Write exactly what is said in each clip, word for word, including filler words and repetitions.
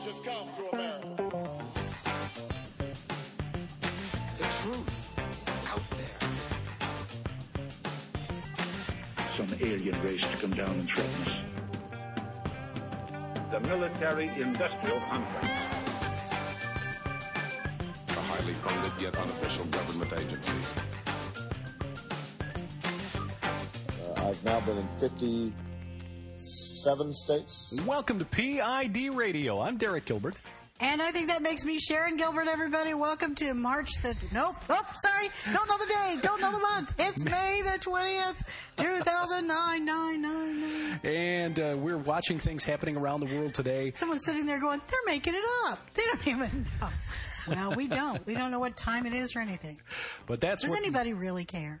has come to America. The truth is out there. Some alien race to come down and threaten us. The military-industrial complex. A highly funded yet unofficial government agency. Uh, I've now been in fifty-seven states. Welcome to P I D Radio. I'm Derek Gilbert. And I think that makes me Sharon Gilbert, everybody. Welcome to March the... Nope. Oh, sorry. Don't know the day. Don't know the month. It's May the twentieth, two thousand nine. nine, nine, nine. And uh, we're watching things happening around the world today. Someone's sitting there going, they're making it up. They don't even know. Well, we don't. We don't know what time it is or anything. But that's Does what... anybody really care?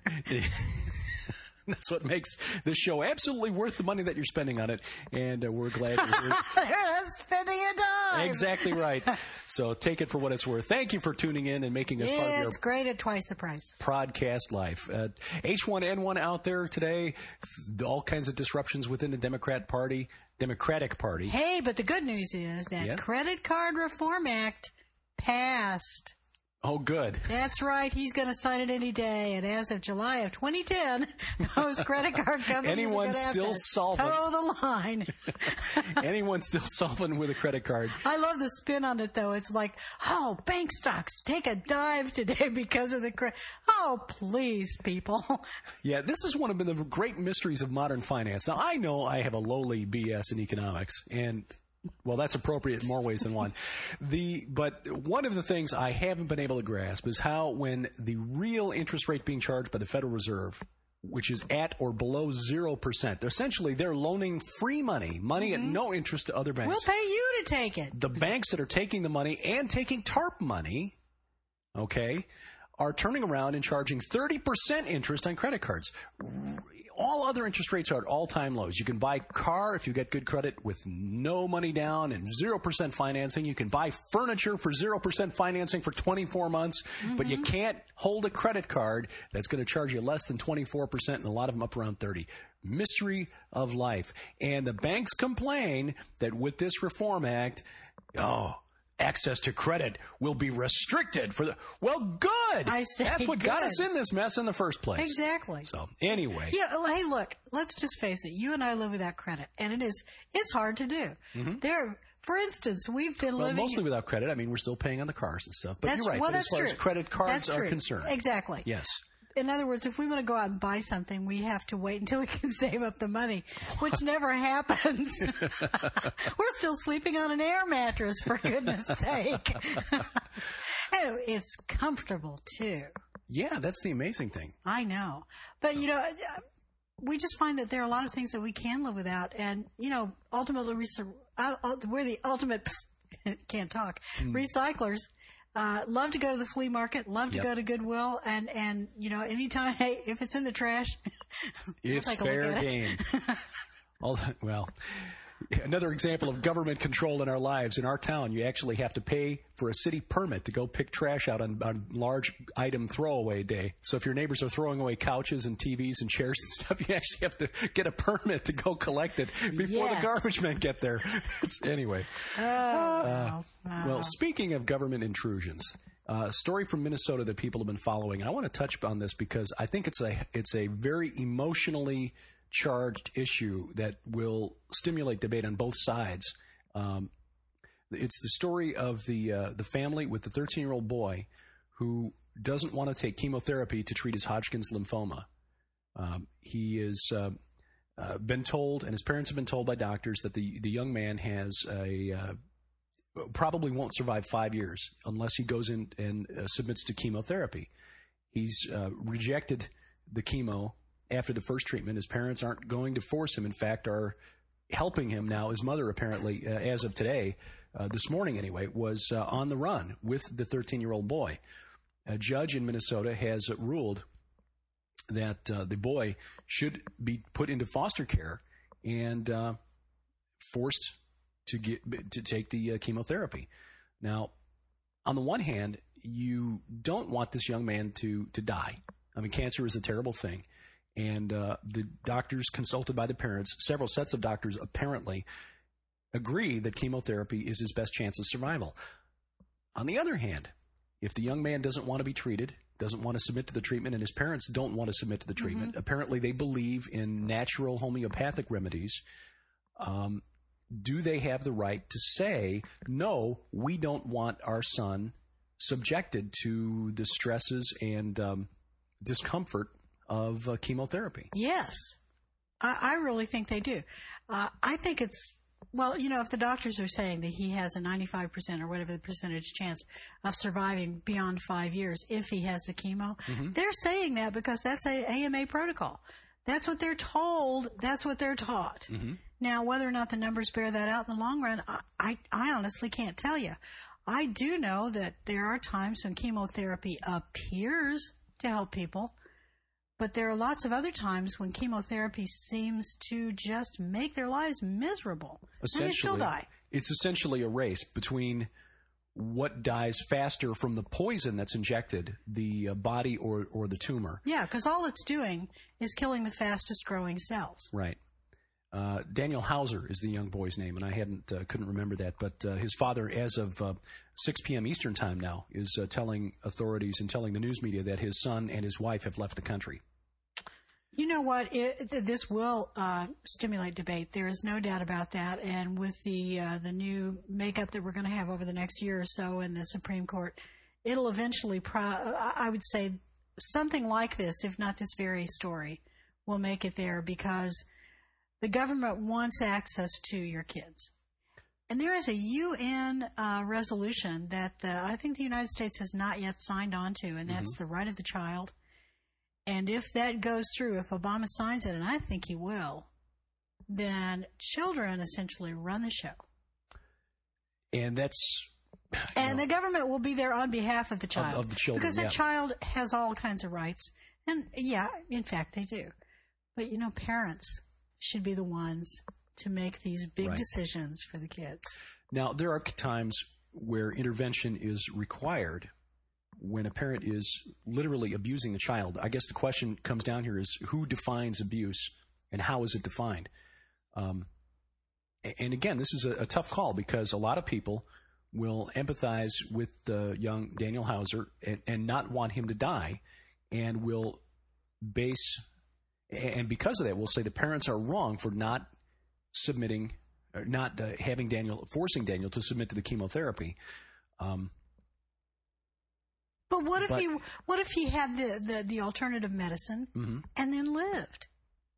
That's what makes this show absolutely worth the money that you're spending on it, and uh, we're glad you're here. They're spending a dime. Exactly right. So take it for what it's worth. Thank you for tuning in and making us yeah, part of your it's great at twice the price. Podcast life. Uh, H one N one out there today, all kinds of disruptions within the Democrat Party, Democratic Party. Hey, but the good news is that yeah. Credit Card Reform Act passed. Oh, good. That's right. He's going to sign it any day. And as of July of twenty ten, those credit card companies Anyone are going to still have to solvent. toe the line. Anyone still solvent with a credit card. I love the spin on it, though. It's like, oh, bank stocks take a dive today because of the credit. Oh, please, people. Yeah, this is one of the great mysteries of modern finance. Now, I know I have a lowly B S in economics, and... well, that's appropriate in more ways than one. The but one of the things I haven't been able to grasp is how when the real interest rate being charged by the Federal Reserve, which is at or below zero percent, essentially they're loaning free money, money mm-hmm. at no interest to other banks. We'll pay you to take it. The banks that are taking the money and taking TARP money, okay, are turning around and charging thirty percent interest on credit cards. All other interest rates are at all-time lows. You can buy a car if you get good credit with no money down and zero percent financing. You can buy furniture for zero percent financing for twenty-four months, mm-hmm. but you can't hold a credit card that's going to charge you less than twenty-four percent, and a lot of them up around thirty. Mystery of life. And the banks complain that with this Reform Act, oh, access to credit will be restricted for the... Well, good! I say That's what good. got us in this mess in the first place. Exactly. So, anyway. Yeah, hey, look, let's just face it. You and I live without credit, and it is, it's hard to do. Mm-hmm. There, for instance, we've been well, living... mostly without credit. I mean, we're still paying on the cars and stuff. But that's, you're right. Well, but that's as far true. as credit cards that's are true. concerned. Exactly. Yes. In other words, if we want to go out and buy something, we have to wait until we can save up the money, which never happens. We're still sleeping on an air mattress, for goodness sake. And it's comfortable, too. Yeah, that's the amazing thing. I know. But, you know, we just find that there are a lot of things that we can live without. And, you know, ultimately, we're the ultimate, can't talk, mm. recyclers. Uh, love to go to the flea market, love to yep. go to Goodwill, and, and, you know, anytime, hey, if it's in the trash, it's we'll take fair a look at game. It. All, well, another example of government control in our lives. In our town, you actually have to pay for a city permit to go pick trash out on, on large item throwaway day. So if your neighbors are throwing away couches and T Vs and chairs and stuff, you actually have to get a permit to go collect it before yes. the garbage men get there. It's, anyway. Oh, uh, well, wow. well, speaking of government intrusions, uh, a story from Minnesota that people have been following, and I want to touch on this because I think it's a it's a very emotionally charged issue that will stimulate debate on both sides. Um, it's the story of the uh, the family with the thirteen-year-old boy who doesn't want to take chemotherapy to treat his Hodgkin's lymphoma. Um, he has uh, uh, been told, and his parents have been told by doctors, that the, the young man has a uh, probably won't survive five years unless he goes in and uh, submits to chemotherapy. He's uh, rejected the chemo after the first treatment. His parents aren't going to force him. In fact, are helping him now. His mother apparently, uh, as of today, uh, this morning anyway, was uh, on the run with the thirteen-year-old boy. A judge in Minnesota has ruled that uh, the boy should be put into foster care and uh, forced to get to take the uh, chemotherapy. Now, on the one hand, you don't want this young man to to die. I mean, cancer is a terrible thing. And uh, the doctors consulted by the parents, several sets of doctors apparently agree that chemotherapy is his best chance of survival. On the other hand, if the young man doesn't want to be treated, doesn't want to submit to the treatment, and his parents don't want to submit to the treatment, mm-hmm. apparently they believe in natural homeopathic remedies, um, do they have the right to say, no, we don't want our son subjected to the stresses and um, discomfort of uh, chemotherapy? Yes. I, I really think they do. Uh, I think it's, well, you know, if the doctors are saying that he has a ninety-five percent or whatever the percentage chance of surviving beyond five years if he has the chemo, mm-hmm. they're saying that because that's a A M A protocol. That's what they're told. That's what they're taught. Mm-hmm. Now, whether or not the numbers bear that out in the long run, I, I, I honestly can't tell you. I do know that there are times when chemotherapy appears to help people, but there are lots of other times when chemotherapy seems to just make their lives miserable. And they still die. It's essentially a race between what dies faster from the poison that's injected, the uh, body or, or the tumor. Yeah, because all it's doing is killing the fastest growing cells. Right. Uh, Daniel Hauser is the young boy's name, and I hadn't uh, couldn't remember that. But uh, his father, as of uh, six p.m. Eastern time now, is uh, telling authorities and telling the news media that his son and his wife have left the country. You know what? It, this will uh, stimulate debate. There is no doubt about that. And with the uh, the new makeup that we're going to have over the next year or so in the Supreme Court, it'll eventually, pro- I would say, something like this, if not this very story, will make it there because the government wants access to your kids. And there is a U N uh, resolution that the, I think the United States has not yet signed on to, and that's mm-hmm. the right of the child. And if that goes through, if Obama signs it, and I think he will, then children essentially run the show. And that's... And know, the government will be there on behalf of the child. Of, of the children, Because yeah. the child has all kinds of rights. And, yeah, in fact, they do. But, you know, parents should be the ones to make these big right. decisions for the kids. Now, there are times where intervention is required when a parent is literally abusing the child. I guess the question comes down here is who defines abuse and how is it defined? Um, and again, this is a, a tough call because a lot of people will empathize with uh, young Daniel Hauser and, and not want him to die, and will base, and because of that, we'll say the parents are wrong for not submitting, or not uh, having Daniel, forcing Daniel to submit to the chemotherapy. Um, But what if but, he what if he had the, the, the alternative medicine mm-hmm. and then lived?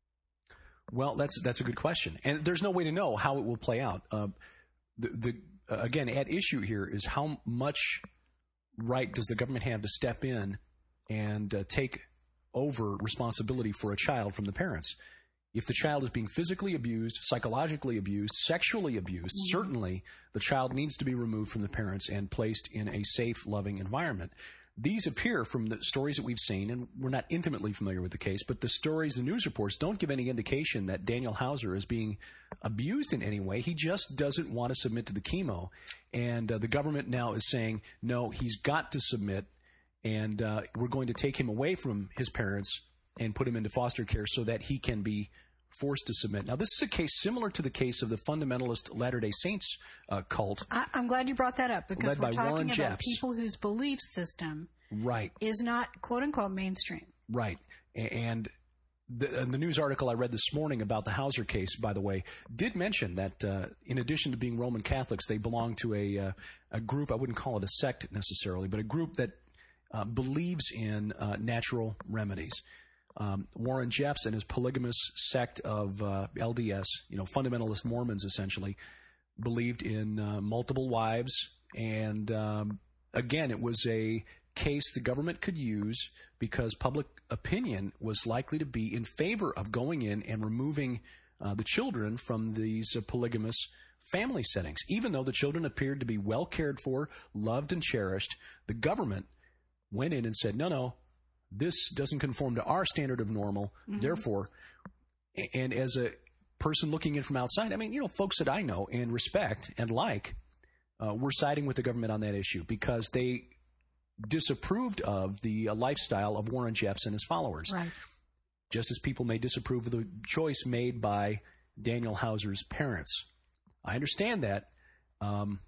Well, that's that's a good question, and there's no way to know how it will play out. Uh, the, the uh, again, at issue here is how much right does the government have to step in and uh, take over responsibility for a child from the parents? If the child is being physically abused, psychologically abused, sexually abused, mm-hmm. certainly the child needs to be removed from the parents and placed in a safe, loving environment. These appear from the stories that we've seen, and we're not intimately familiar with the case, but the stories and news reports don't give any indication that Daniel Hauser is being abused in any way. He just doesn't want to submit to the chemo. And uh, the government now is saying, no, he's got to submit, and uh, we're going to take him away from his parents and put him into foster care so that he can be forced to submit. Now, this is a case similar to the case of the fundamentalist Latter-day Saints uh, cult. I, I'm glad you brought that up because led we're by talking Warren about Jeffs. people whose belief system right. is not, quote-unquote, mainstream. Right. And the, the news article I read this morning about the Hauser case, by the way, did mention that uh, in addition to being Roman Catholics, they belong to a, uh, a group, I wouldn't call it a sect necessarily, but a group that uh, believes in uh, natural remedies. Um, Warren Jeffs and his polygamous sect of uh, L D S, you know, fundamentalist Mormons essentially, believed in uh, multiple wives. And um, again, it was a case the government could use because public opinion was likely to be in favor of going in and removing uh, the children from these uh, polygamous family settings. Even though the children appeared to be well cared for, loved and cherished, the government went in and said, no, no, this doesn't conform to our standard of normal. Mm-hmm. Therefore, and as a person looking in from outside, I mean, you know, folks that I know and respect and like, uh, were siding with the government on that issue because they disapproved of the uh, lifestyle of Warren Jeffs and his followers. Right. Just as people may disapprove of the choice made by Daniel Hauser's parents. I understand that. Um,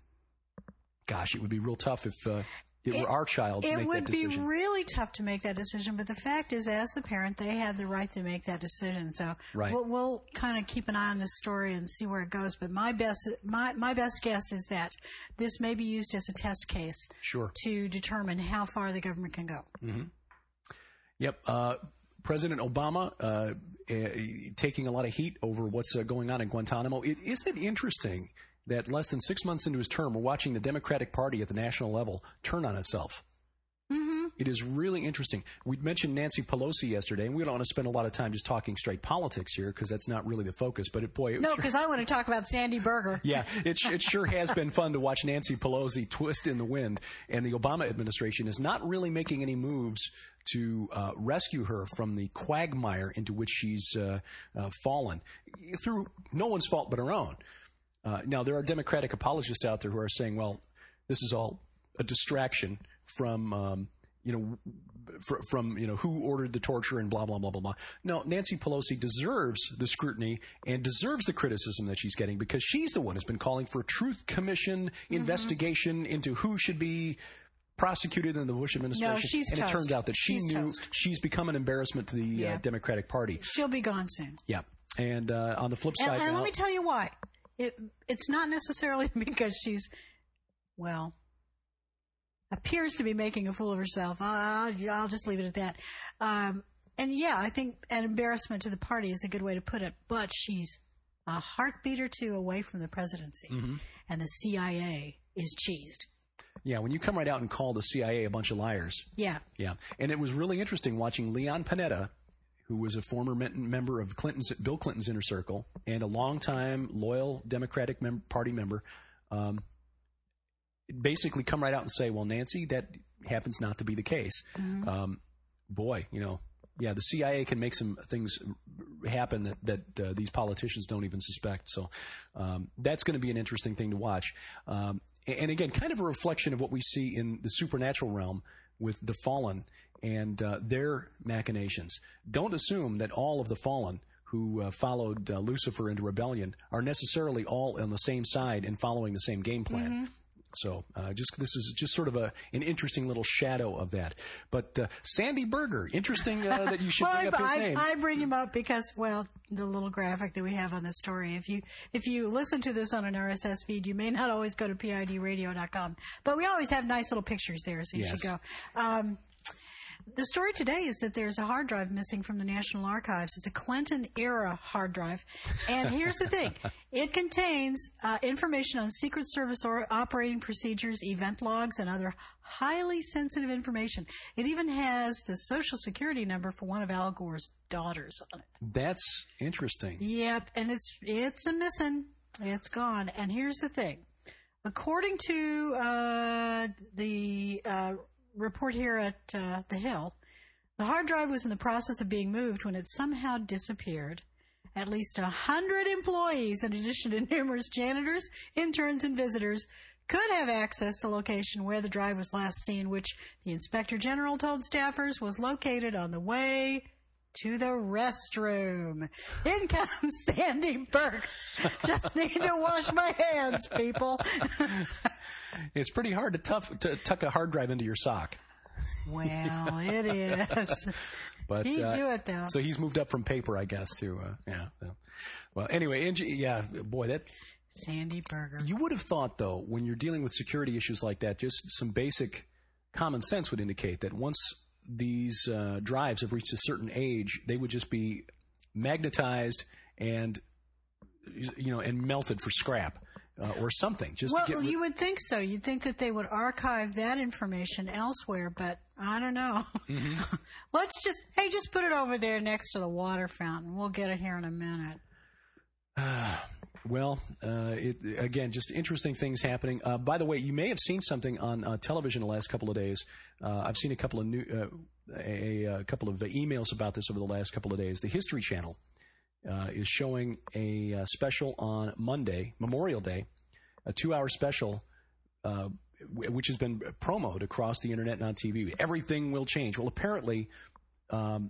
gosh, it would be real tough if uh, it, it were our child to it make would that decision. be really tough to make that decision, but the fact is, as the parent, they have the right to make that decision. So right. we'll, we'll kind of keep an eye on this story and see where it goes. But my best my, my best guess is that this may be used as a test case sure. to determine how far the government can go. Mm-hmm. Yep. Uh, President Obama uh, uh, taking a lot of heat over what's uh, going on in Guantanamo. It, isn't it interesting that less than six months into his term, we're watching the Democratic Party at the national level turn on itself? Mm-hmm. It is really interesting. We mentioned Nancy Pelosi yesterday, and we don't want to spend a lot of time just talking straight politics here because that's not really the focus. But it, boy, it no, sure, because I want to talk about Sandy Berger. Yeah, it, it sure has been fun to watch Nancy Pelosi twist in the wind, and the Obama administration is not really making any moves to uh, rescue her from the quagmire into which she's uh, uh, fallen through no one's fault but her own. Uh, now, there are Democratic apologists out there who are saying, well, this is all a distraction from, um, you know, fr- from, you know, who ordered the torture and blah, blah, blah, blah, blah. No, Nancy Pelosi deserves the scrutiny and deserves the criticism that she's getting because she's the one who's been calling for a truth commission mm-hmm. investigation into who should be prosecuted in the Bush administration. No, she's and toast. It turns out that she she's knew toast. she's become an embarrassment to the yeah. uh, Democratic Party. She'll be gone soon. Yeah. And uh, on the flip side, and, and now, let me tell you why. It, it's not necessarily because she's, well, appears to be making a fool of herself. I'll, I'll just leave it at that. Um, and yeah, I think an embarrassment to the party is a good way to put it. But she's a heartbeat or two away from the presidency, mm-hmm. and the C I A is cheesed. Yeah, when you come right out and call the C I A a bunch of liars. Yeah. Yeah. And it was really interesting watching Leon Panetta, who was a former member of Clinton's, Bill Clinton's inner circle and a longtime loyal Democratic mem- Party member, um, basically come right out and say, well, Nancy, that happens not to be the case. Mm-hmm. Um, boy, you know, yeah, the C I A can make some things happen that, that uh, these politicians don't even suspect. So um, that's going to be an interesting thing to watch. Um, and again, kind of a reflection of what we see in the supernatural realm with the fallen and uh, their machinations. Don't assume that all of the fallen who uh, followed uh, Lucifer into rebellion are necessarily all on the same side and following the same game plan. Mm-hmm. So uh, just this is just sort of a an interesting little shadow of that. But uh, Sandy Berger, interesting uh, that you should well, bring up his I, name. I bring him up because, well, the little graphic that we have on this story. If you if you listen to this on an R S S feed, you may not always go to P I D radio dot com, but we always have nice little pictures there, so you yes. should go. Um, The story today is that there's a hard drive missing from the National Archives. It's a Clinton-era hard drive. And here's the thing. It contains uh, information on Secret Service or operating procedures, event logs, and other highly sensitive information. It even has the Social Security number for one of Al Gore's daughters on it. That's interesting. Yep, and it's it's a missing. It's gone. And here's the thing. According to uh, the... Uh, report here at uh, The Hill, the hard drive was in the process of being moved when it somehow disappeared. At least a hundred employees, in addition to numerous janitors, interns, and visitors, could have accessed the location where the drive was last seen, which the Inspector General told staffers was located on the way to the restroom. In comes Sandy Burke. Just need to wash my hands, people. It's pretty hard to, tough, to tuck a hard drive into your sock. Well, it is. But he'd uh, do it though. So he's moved up from paper, I guess, to uh, yeah. So. Well, anyway, yeah, boy, that Sandy Berger. You would have thought, though, when you're dealing with security issues like that, just some basic common sense would indicate that once these uh, drives have reached a certain age, they would just be magnetized and you know and melted for scrap. Uh, or something. Just well, to get you would think so. You'd think that they would archive that information elsewhere, but I don't know. Mm-hmm. Let's just, hey, just put it over there next to the water fountain. We'll get it here in a minute. Uh, well, uh, it, again, just interesting things happening. Uh, by the way, you may have seen something on uh, television the last couple of days. Uh, I've seen a couple of new, uh, a, a couple of emails about this over the last couple of days. The History Channel Uh, is showing a uh, special on Monday, Memorial Day, a two-hour special, uh, w- which has been promoted across the internet and on T V. Everything will change. Well, apparently, um,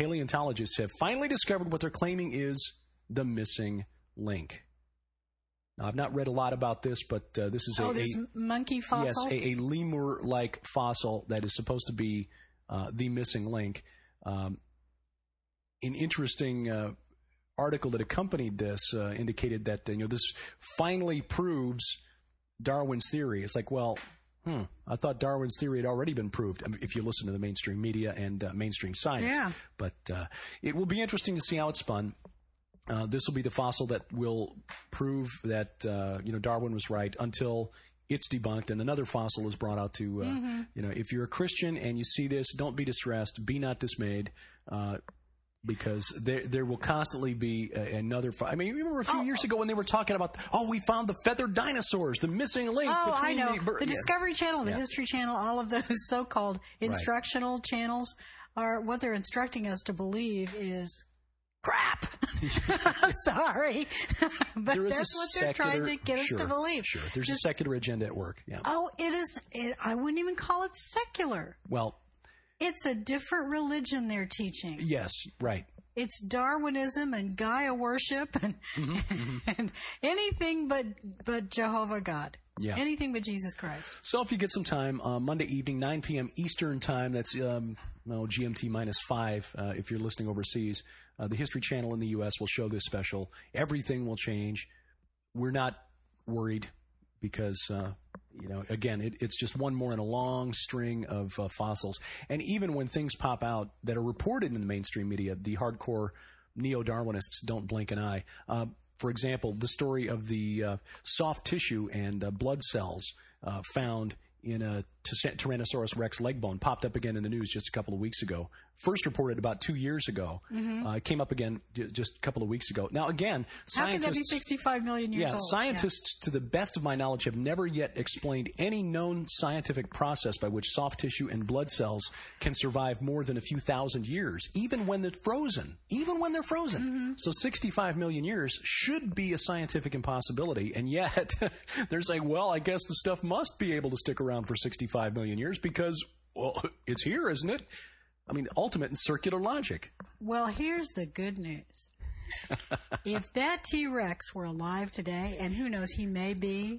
paleontologists have finally discovered what they're claiming is the missing link. Now, I've not read a lot about this, but uh, this is oh, a, this a monkey fossil? Yes, a, a lemur-like fossil that is supposed to be uh, the missing link. Um, an interesting uh, article that accompanied this uh, indicated that, you know, this finally proves Darwin's theory. It's like, well, hmm, I thought Darwin's theory had already been proved, I mean, if you listen to the mainstream media and uh, mainstream science. Yeah. But uh, it will be interesting to see how it's spun. Uh, this will be the fossil that will prove that uh, you know Darwin was right until it's debunked and another fossil is brought out to uh, mm-hmm. you know if you're a Christian and you see this, don't be distressed, be not dismayed, uh, because there there will constantly be a, another. Fo- I mean, you remember a few oh, years ago when they were talking about, oh, we found the feathered dinosaurs, the missing link. Oh, between I know the, the yeah. Discovery Channel, the yeah. History Channel, all of those so-called instructional right. channels are what they're instructing us to believe is crap. Sorry. But there is that's a what secular, they're trying to get sure, us to believe. Sure. There's Just, a secular agenda at work. Yeah. Oh, it is. It, I wouldn't even call it secular. Well, it's a different religion they're teaching. Yes, right. It's Darwinism and Gaia worship and, mm-hmm, mm-hmm. and anything but, but Jehovah God. Yeah. Anything but Jesus Christ. So if you get some time, uh, Monday evening, nine p.m. Eastern time, that's um, no, G M T minus five uh, if you're listening overseas, uh, the History Channel in the U S will show this special. Everything will change. We're not worried because, uh, you know, again, it, it's just one more in a long string of uh, fossils. And even when things pop out that are reported in the mainstream media, the hardcore neo-Darwinists don't blink an eye. Uh, For example, the story of the uh, soft tissue and uh, blood cells uh, found in a Tyrannosaurus rex leg bone popped up again in the news just a couple of weeks ago. First reported about two years ago. Mm-hmm. Uh, came up again j- just a couple of weeks ago. Now, again, how can that be sixty-five million years yeah, old? Scientists, yeah. to the best of my knowledge, have never yet explained any known scientific process by which soft tissue and blood cells can survive more than a few thousand years, even when they're frozen. Even when they're frozen. Mm-hmm. So sixty-five million years should be a scientific impossibility, and yet they're saying, well, I guess the stuff must be able to stick around for sixty-five million years because, well, it's here, isn't it? I mean, ultimate and circular logic. Well, here's the good news. If that T-Rex were alive today, and who knows, he may be,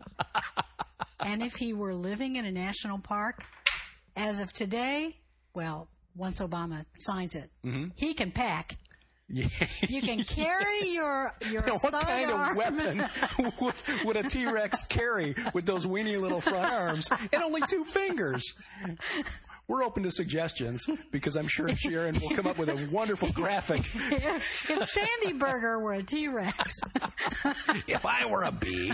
and if he were living in a national park, as of today, well, once Obama signs it, mm-hmm. he can pack. Yeah. You can carry your your now, what kind arm. of weapon would, would a T-Rex carry with those weeny little front arms and only two fingers? We're open to suggestions because I'm sure Sharon will come up with a wonderful graphic. If, if Sandy Burger were a T-Rex. If I were a bee.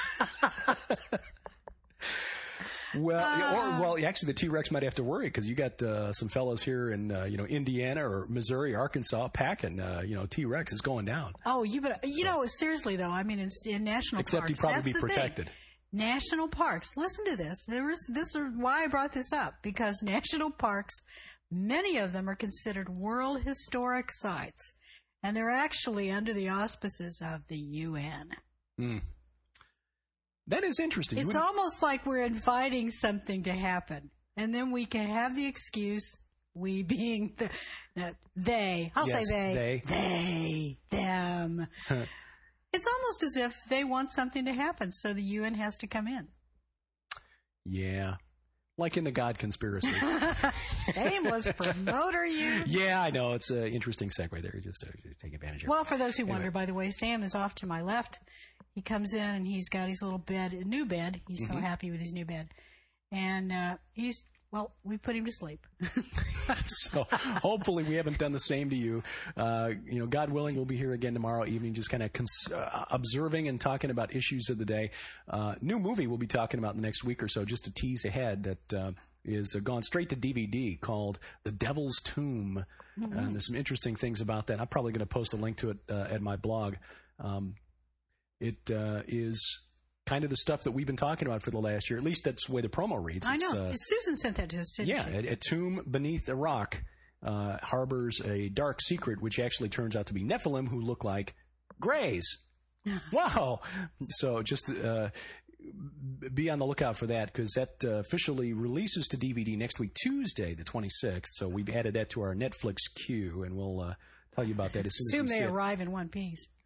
Well, uh, or well, actually, the T-Rex might have to worry because you got uh, some fellows here in uh, you know Indiana or Missouri, Arkansas, packing. Uh, you know, T-Rex is going down. Oh, you but you so. know seriously though. I mean, in, in national except parks, he'd probably that's be protected. Thing. National parks. Listen to this. There is this is why I brought this up because national parks, many of them are considered World Historic Sites, and they're actually under the auspices of the U N. Mm. That is interesting. It's almost like we're inviting something to happen, and then we can have the excuse, we being the, no, they, I'll yes, say they, they, they, them. It's almost as if they want something to happen, so the U N has to come in. Yeah. Like in the God Conspiracy. Shameless promoter, you. Yeah, I know. It's an interesting segue there, just to take advantage of it. Well, for those who anyway. wonder, by the way, Sam is off to my left. He comes in and he's got his little bed, a new bed. He's mm-hmm. so happy with his new bed. And uh, he's, well, we put him to sleep. So hopefully we haven't done the same to you. Uh, you know, God willing, we'll be here again tomorrow evening just kind of cons- uh, observing and talking about issues of the day. Uh, new movie we'll be talking about in the next week or so, just to tease ahead, that uh, is uh, gone straight to D V D called The Devil's Tomb. Mm-hmm. And there's some interesting things about that. I'm probably going to post a link to it uh, at my blog. Um, it uh, is kind of the stuff that we've been talking about for the last year. At least that's the way the promo reads. I know. Uh, Susan sent that to us, didn't yeah, she? Yeah, a, a tomb beneath a rock uh, harbors a dark secret, which actually turns out to be Nephilim who look like Greys. Wow. So just uh, be on the lookout for that, because that uh, officially releases to D V D next week, Tuesday, the twenty-sixth. So we've added that to our Netflix queue, and we'll uh, tell you about that as soon Assume as we they see arrive in one piece.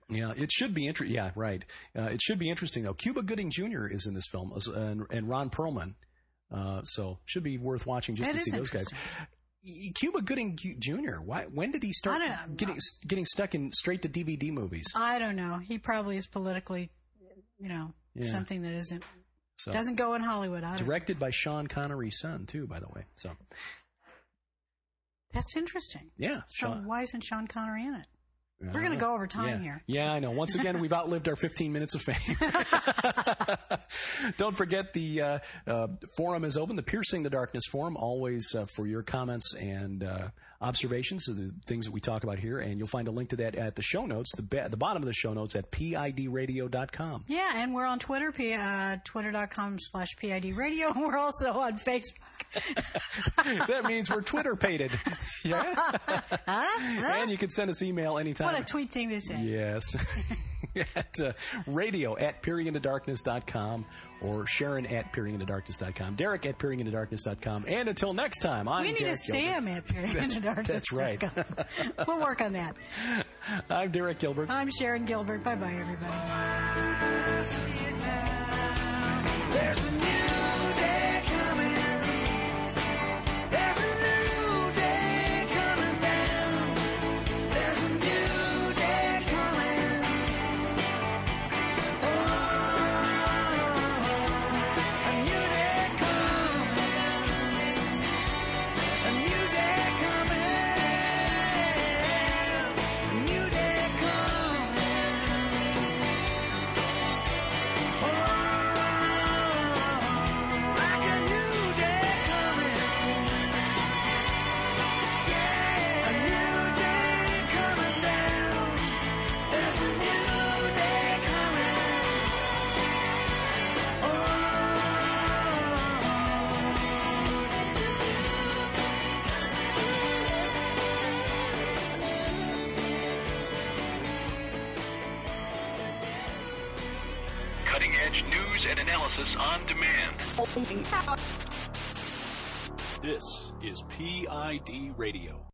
Yeah, it should be interesting. Yeah, right. Uh, it should be interesting, though. Cuba Gooding Junior is in this film, as, and, and Ron Perlman. Uh, so should be worth watching just That to is see those guys. Cuba Gooding Junior Why? When did he start I don't know. getting getting stuck in straight to D V D movies? I don't know. He probably is politically, you know, Yeah. something that isn't So, doesn't go in Hollywood. I don't directed by Sean Connery's son, too, by the way. So That's interesting. yeah, So Sean. why isn't Sean Connery in it? I We're going to don't know. go over time yeah. here. Yeah, I know. Once again, we've outlived our fifteen minutes of fame. Don't forget the uh, uh, forum is open, the Piercing the Darkness forum, always uh, for your comments and uh, observations of the things that we talk about here. And you'll find a link to that at the show notes, the, ba- the bottom of the show notes at P I D radio dot com. Yeah, and we're on Twitter, P, uh, twitter.com slash PID radio. And we're also on Facebook. That means we're Twitter-pated. Yeah. And you can send us email anytime. What a tweet thing this is. Yes. at uh, radio at peering into darkness dot com or Sharon at peering into darkness dot com, Derek at peering into darkness dot com. And until next time, I'm We need Derek a Sam Gilbert. at peering into darkness. That's right. We'll work on that. I'm Derek Gilbert. I'm Sharon Gilbert. Bye-bye, everybody. There's a new day coming. There's a new day coming down. There's a new day coming. Oh, a new day coming. A new day coming. A new day coming. Oh, like a new day coming. Yeah, a new day coming down. There's a new day coming. Oh, there's a new Cutting edge news and analysis on demand. This is P I D Radio.